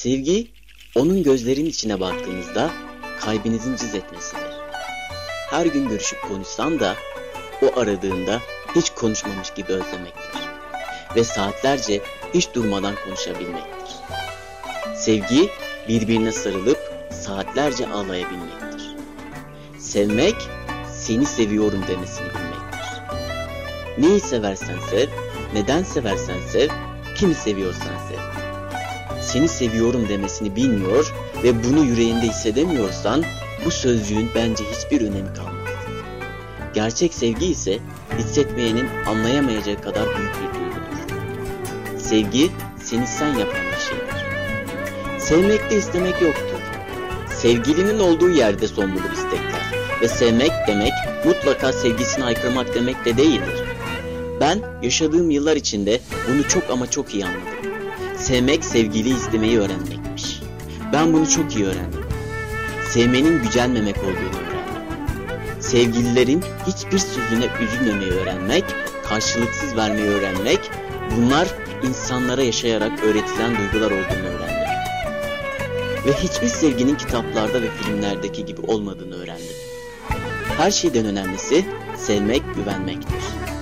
Sevgi, onun gözlerinin içine baktığınızda kalbinizin cız etmesidir. Her gün görüşüp konuşsan da o aradığında hiç konuşmamış gibi özlemektir. Ve saatlerce hiç durmadan konuşabilmektir. Sevgi, birbirine sarılıp saatlerce ağlayabilmektir. Sevmek, seni seviyorum demesini bilmektir. Neyi seversen sev, neden seversen sev, kimi seviyorsan sev. Seni seviyorum demesini bilmiyor ve bunu yüreğinde hissedemiyorsan bu sözcüğün bence hiçbir önemi kalmaz. Gerçek sevgi ise hissetmeyenin anlayamayacağı kadar büyük bir duygudur. Sevgi seni sen yapan bir şeydir. Sevmekte istemek yoktur. Sevgilinin olduğu yerde son bulur istekler. Ve sevmek demek mutlaka sevgisini haykırmak demek de değildir. Ben yaşadığım yıllar içinde bunu çok ama çok iyi anladım. Sevmek sevgili istemeyi öğrenmekmiş. Ben bunu çok iyi öğrendim. Sevmenin gücenmemek olduğunu öğrendim. Sevgililerin hiçbir sözüne üzülmemeyi öğrenmek, karşılıksız vermeyi öğrenmek, bunlar insanlara yaşayarak öğretilen duygular olduğunu öğrendim. Ve hiçbir sevginin kitaplarda ve filmlerdeki gibi olmadığını öğrendim. Her şeyden önemlisi sevmek, güvenmektir.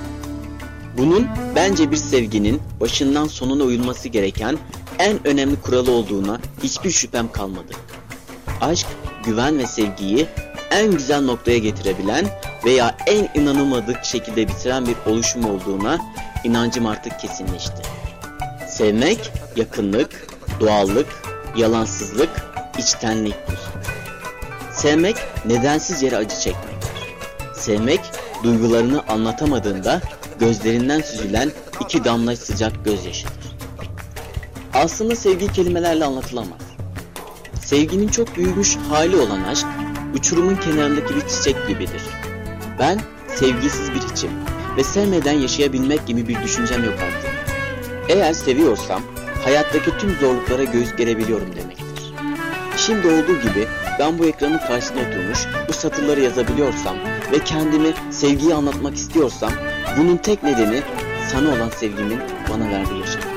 Bunun bence bir sevginin başından sonuna uyulması gereken en önemli kuralı olduğuna hiçbir şüphem kalmadı. Aşk, güven ve sevgiyi en güzel noktaya getirebilen veya en inanılmadık şekilde bitiren bir oluşum olduğuna inancım artık kesinleşti. Sevmek, yakınlık, doğallık, yalansızlık, içtenliktir. Sevmek, nedensiz yere acı çekmektir. Sevmek, duygularını anlatamadığında gözlerinden süzülen 2 damla sıcak gözyaşıdır. Aslında sevgi kelimelerle anlatılamaz. Sevginin çok büyümüş hali olan aşk, uçurumun kenarındaki bir çiçek gibidir. Ben sevgisiz bir hiçim ve sevmeden yaşayabilmek gibi bir düşüncem yok artık. Eğer seviyorsam, hayattaki tüm zorluklara göğüs gerebiliyorum demektir. Şimdi olduğu gibi ben bu ekranın karşısına oturmuş bu satırları yazabiliyorsam ve kendimi sevgiyi anlatmak istiyorsam bunun tek nedeni sana olan sevgimin bana verdiği yaşam.